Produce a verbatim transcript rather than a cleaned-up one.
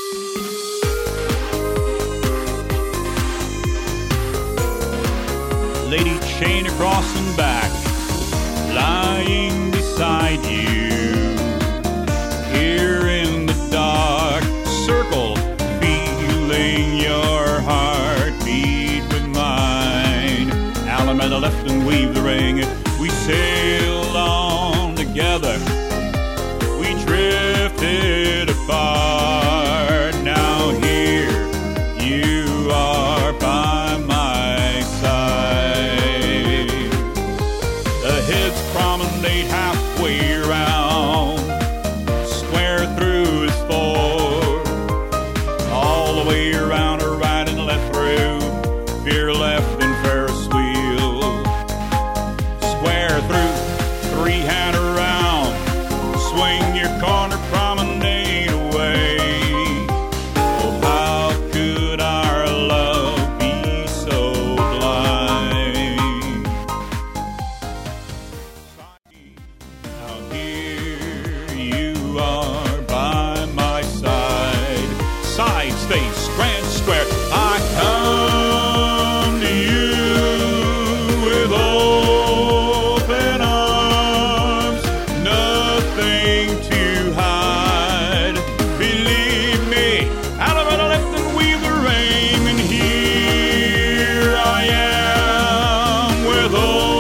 Lady chain across and back, lying beside you. Here in the dark circle, feeling your heartbeat with mine. Alameda left and weave the ring. We sailed on together. We drifted apart. Now here you are by my side. The heads promenade halfway around. Square through is four. All the way around or right and left through. Veer left and Ferris wheel. Square through, three hand around. Swing your corner promenade away. Oh, how could our love be so blind? Now here you are by my side. Side space, grand square. I come to you with open arms. Nothing to hide. Believe me, Alameda left and weave the ring. And here I am with open